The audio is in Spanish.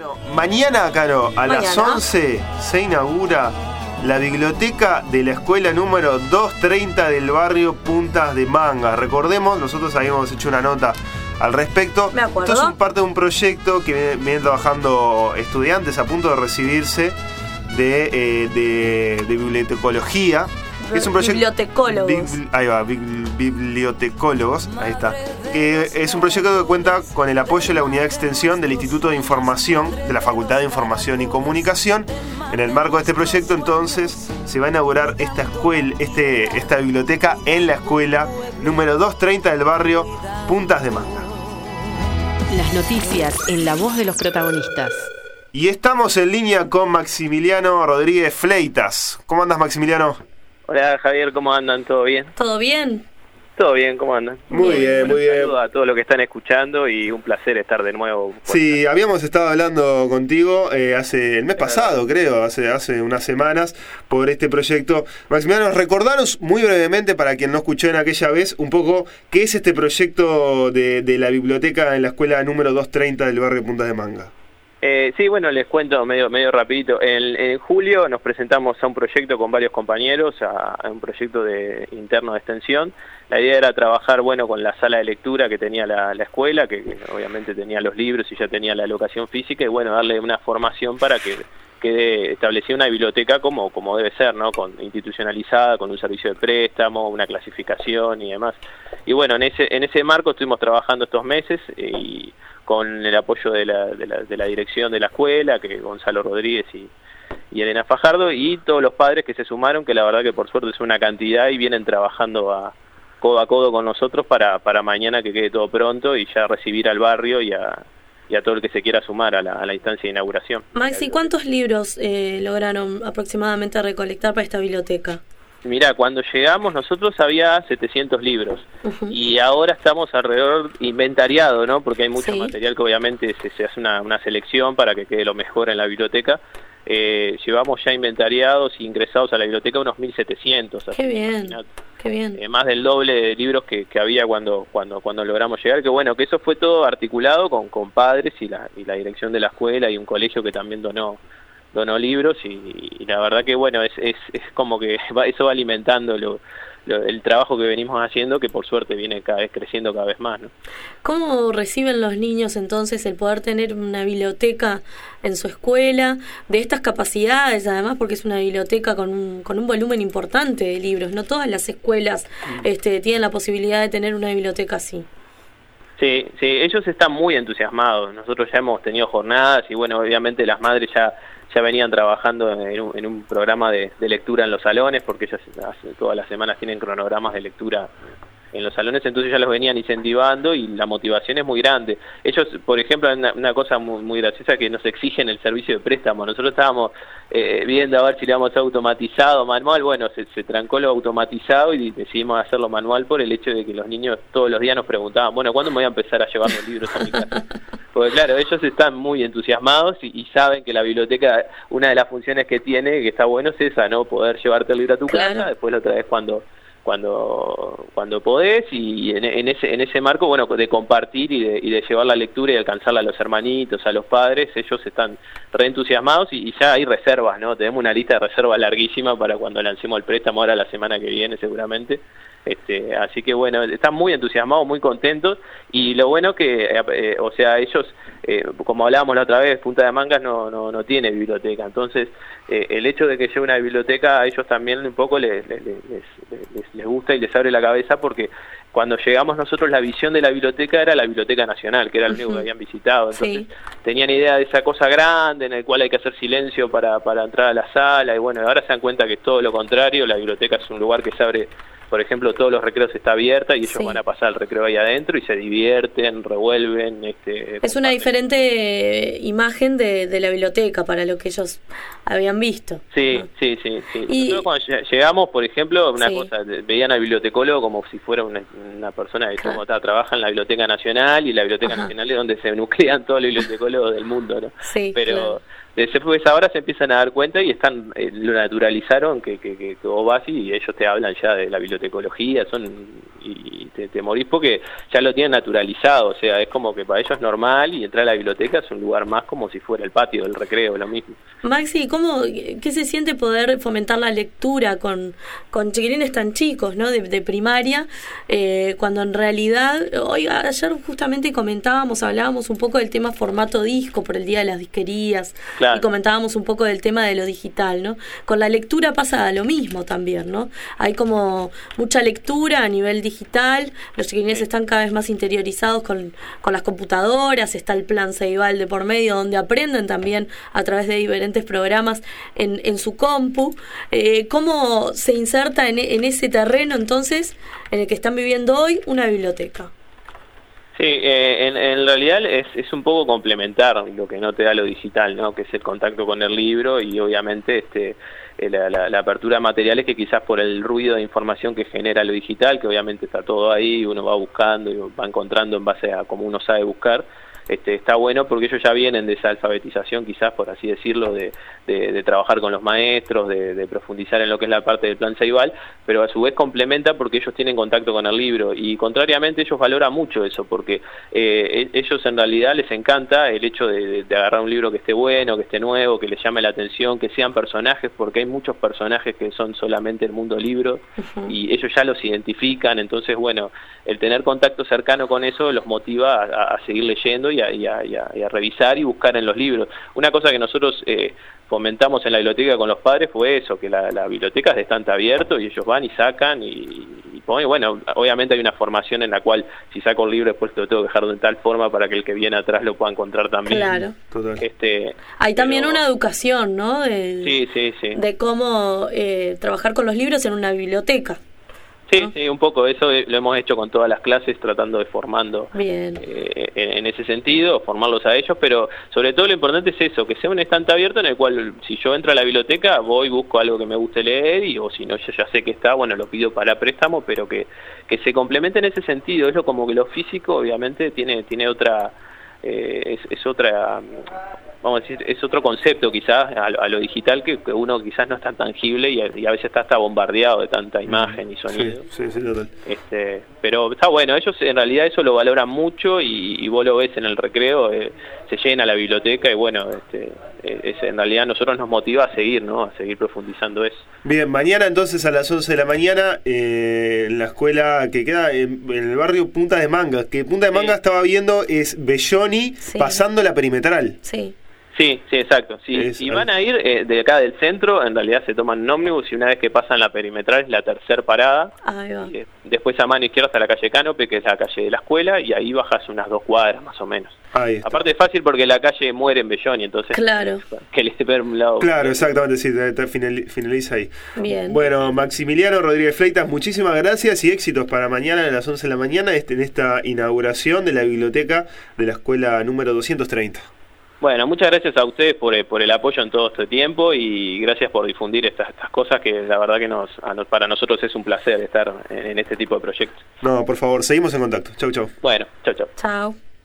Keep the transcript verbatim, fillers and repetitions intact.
Bueno, mañana, Caro, a mañana. las once se inaugura la biblioteca de la escuela número doscientos treinta del barrio Puntas de Manga. Recordemos, nosotros habíamos hecho una nota al respecto. Me acuerdo. Esto es parte de un proyecto que vienen, vienen trabajando estudiantes a punto de recibirse de, eh, de, de bibliotecología. Es un proyecto, bibliotecólogos. Bibli, ahí va, bibliotecólogos, ahí está. Eh, es un proyecto que cuenta con el apoyo de la unidad de extensión del Instituto de Información de la Facultad de Información y Comunicación. En el marco de este proyecto, entonces, se va a inaugurar esta escuela, este, esta biblioteca en la escuela número doscientos treinta del barrio Puntas de Manga. Las noticias en la voz de los protagonistas. Y estamos en línea con Maximiliano Rodríguez Fleitas. ¿Cómo andas, Maximiliano? Hola Javier, ¿cómo andan? ¿Todo bien? ¿Todo bien? Todo bien, ¿cómo andan? Muy bien, bueno, muy bien. Un saludo a todos los que están escuchando y un placer estar de nuevo. Sí, habíamos estado hablando contigo eh, hace el mes pasado, creo, hace, hace unas semanas, por este proyecto. Maximiliano, recordanos muy brevemente, para quien no escuchó en aquella vez, un poco qué es este proyecto de, de la biblioteca en la escuela número doscientos treinta del barrio Puntas de Manga. Eh, sí, bueno, les cuento medio medio rapidito. En, en julio nos presentamos a un proyecto con varios compañeros, a, a un proyecto de interno de extensión. La idea era trabajar, bueno, con la sala de lectura que tenía la, la escuela, que, que obviamente tenía los libros y ya tenía la locación física, y bueno, darle una formación para que quede establecida una biblioteca como, como debe ser, ¿no? Con, institucionalizada, con un servicio de préstamo, una clasificación y demás. Y bueno, en ese, en ese marco estuvimos trabajando estos meses y con el apoyo de la, de la, de la dirección de la escuela, que Gonzalo Rodríguez y, y Elena Fajardo, y todos los padres que se sumaron, que la verdad que por suerte es una cantidad, y vienen trabajando a codo a codo con nosotros para, para mañana que quede todo pronto y ya recibir al barrio y a, y a todo el que se quiera sumar a la, a la instancia de inauguración. Maxi, ¿cuántos libros eh, lograron aproximadamente recolectar para esta biblioteca? Mira, cuando llegamos nosotros había setecientos libros, uh-huh. y ahora estamos alrededor inventariado, ¿no? Porque hay mucho sí. material que obviamente se, se hace una, una selección para que quede lo mejor en la biblioteca. Eh, llevamos ya inventariados e ingresados a la biblioteca unos mil setecientos. Qué bien, qué bien. Eh, más del doble de libros que, que había cuando, cuando, cuando logramos llegar. Que bueno, que eso fue todo articulado con, con padres y la, y la dirección de la escuela y un colegio que también donó donó libros y, y la verdad que bueno, es, es, es como que va, eso va alimentando lo, lo, el trabajo que venimos haciendo, que por suerte viene cada vez creciendo cada vez más, ¿no? ¿Cómo reciben los niños entonces el poder tener una biblioteca en su escuela de estas capacidades, además porque es una biblioteca con un, con un volumen importante de libros? No todas las escuelas mm. este, tienen la posibilidad de tener una biblioteca así. Sí, sí, ellos están muy entusiasmados. Nosotros ya hemos tenido jornadas y bueno, obviamente las madres ya ya venían trabajando en un, en un programa de, de lectura en los salones, porque ellas hace, todas las semanas tienen cronogramas de lectura en los salones, entonces ya los venían incentivando y la motivación es muy grande. Ellos, por ejemplo, una, una cosa muy, muy graciosa, que nos exigen el servicio de préstamo. Nosotros estábamos eh, viendo a ver si le íbamos a hacer automatizado, manual. Bueno, se, se trancó lo automatizado y decidimos hacerlo manual por el hecho de que los niños todos los días nos preguntaban, bueno, ¿cuándo me voy a empezar a llevar los libros a mi casa? Porque claro, ellos están muy entusiasmados y, y saben que la biblioteca, una de las funciones que tiene, que está bueno, es esa, ¿no? Poder llevarte el libro a tu claro. casa, después la otra vez cuando cuando cuando podés, y en, en ese en ese marco, bueno, de compartir y de, y de llevar la lectura y de alcanzarla a los hermanitos, a los padres. Ellos están re entusiasmados y, y ya hay reservas, ¿no? Tenemos una lista de reservas larguísima para cuando lancemos el préstamo ahora la semana que viene seguramente. Este, así que bueno, están muy entusiasmados, muy contentos, y lo bueno que, eh, o sea, ellos, eh, como hablábamos la otra vez, Punta de Mangas no no, no tiene biblioteca, entonces eh, el hecho de que llegue una biblioteca a ellos también un poco les, les, les, les, les gusta y les abre la cabeza, porque cuando llegamos nosotros la visión de la biblioteca era la Biblioteca Nacional, que era el único uh-huh. que habían visitado, entonces sí. tenían idea de esa cosa grande en el cual hay que hacer silencio para, para entrar a la sala, y bueno, ahora se dan cuenta que es todo lo contrario. La biblioteca es un lugar que se abre, por ejemplo, todos los recreos está abierta y ellos sí. van a pasar el recreo ahí adentro y se divierten, revuelven. Este, es una diferente imagen de, de la biblioteca para lo que ellos habían visto. Sí, ¿no? sí, sí. sí. Y... Nosotros cuando llegamos, por ejemplo, una sí. cosa, veían al bibliotecólogo como si fuera una, una persona que claro. como está, trabaja en la Biblioteca Nacional, y la Biblioteca Ajá. Nacional es donde se nuclean todos los bibliotecólogos del mundo, ¿no? Sí, pero claro. después ahora se empiezan a dar cuenta y están eh, lo naturalizaron, que, que, que, que vos vas y ellos te hablan ya de la bibliotecología, son y te, te morís porque ya lo tienen naturalizado, o sea, es como que para ellos es normal y entrar a la biblioteca es un lugar más como si fuera el patio del recreo, lo mismo. Maxi, ¿cómo, qué se siente poder fomentar la lectura con, con chiquilines tan chicos, ¿no? de, de primaria, eh, cuando en realidad, hoy ayer justamente comentábamos, hablábamos un poco del tema formato disco por el Día de las Disquerías, claro. y comentábamos un poco del tema de lo digital, ¿no? Con la lectura pasa lo mismo también, ¿no? Hay como mucha lectura a nivel digital, los chiquilines sí. están cada vez más interiorizados con, con las computadoras, está el plan Ceibal de por medio, donde aprenden también a través de diferentes programas en, en su compu. Eh, ¿Cómo se inserta en, en ese terreno entonces en el que están viviendo hoy una biblioteca? Sí, eh, en, en realidad es, es un poco complementar lo que no te da lo digital, ¿no? Que es el contacto con el libro y obviamente este la, la, la apertura de materiales que quizás por el ruido de información que genera lo digital, que obviamente está todo ahí, uno va buscando y va encontrando en base a cómo uno sabe buscar. Este, está bueno porque ellos ya vienen de esa alfabetización, quizás por así decirlo, de, de, de trabajar con los maestros, de, de profundizar en lo que es la parte del plan Ceibal, pero a su vez complementa porque ellos tienen contacto con el libro y contrariamente ellos valoran mucho eso porque eh, ellos en realidad les encanta el hecho de, de, de agarrar un libro que esté bueno, que esté nuevo, que les llame la atención, que sean personajes, porque hay muchos personajes que son solamente el mundo libro uh-huh. y ellos ya los identifican, entonces bueno, el tener contacto cercano con eso los motiva a, a seguir leyendo Y a, y, a, y, a, y a revisar y buscar en los libros. Una cosa que nosotros eh, fomentamos en la biblioteca con los padres fue eso, que la, la biblioteca es de estante abierto y ellos van y sacan y, y ponen, bueno, obviamente hay una formación en la cual si saco el libro después lo tengo que dejar de tal forma para que el que viene atrás lo pueda encontrar también. Claro. Este, hay también pero, una educación, ¿no? De, sí, sí, sí. De cómo eh, trabajar con los libros en una biblioteca. Sí, ¿no? Sí, un poco eso lo hemos hecho con todas las clases, tratando de formando Bien. Eh, en, en ese sentido, formarlos a ellos, pero sobre todo lo importante es eso, que sea un estante abierto en el cual si yo entro a la biblioteca voy, busco algo que me guste leer y o si no, yo ya sé que está, bueno, lo pido para préstamo, pero que, que se complemente en ese sentido. Es lo como que lo físico obviamente tiene, tiene otra, eh, es, es otra... vamos a decir, es otro concepto quizás a, a lo digital que, que uno quizás no es tan tangible y a, y a veces está hasta bombardeado de tanta imagen y sonido. Sí, sí, sí, total. Este, pero está bueno, ellos en realidad eso lo valoran mucho y, y vos lo ves en el recreo, eh, se llena la biblioteca y bueno, este, es, en realidad nosotros nos motiva a seguir, ¿no? A seguir profundizando eso. Bien, mañana entonces a las once de la mañana eh, en la escuela que queda en, en el barrio Punta de Manga, que Punta de Manga sí. estaba viendo es Belloni sí. pasando la perimetral. Sí. Sí, sí, exacto. Sí. Es, y van a ir eh, de acá del centro, en realidad se toman un ómnibus y una vez que pasan la perimetral es la tercera parada. Ahí va. Eh, después a mano izquierda está la calle Cánope, que es la calle de la escuela, y ahí bajas unas dos cuadras más o menos. Ahí está. Aparte es fácil porque la calle muere en Belloni, entonces claro. que le esté ver un lado. Claro, exactamente, sí, finaliza ahí. Bien. Bueno, Maximiliano Rodríguez Fleitas, muchísimas gracias y éxitos para mañana a las once de la mañana en esta inauguración de la biblioteca de la escuela número doscientos treinta. Bueno, muchas gracias a ustedes por, por el apoyo en todo este tiempo y gracias por difundir estas, estas cosas que la verdad que nos, para nosotros es un placer estar en, en este tipo de proyectos. No, por favor, seguimos en contacto. Chau, chau. Bueno, chau, chau. Chau.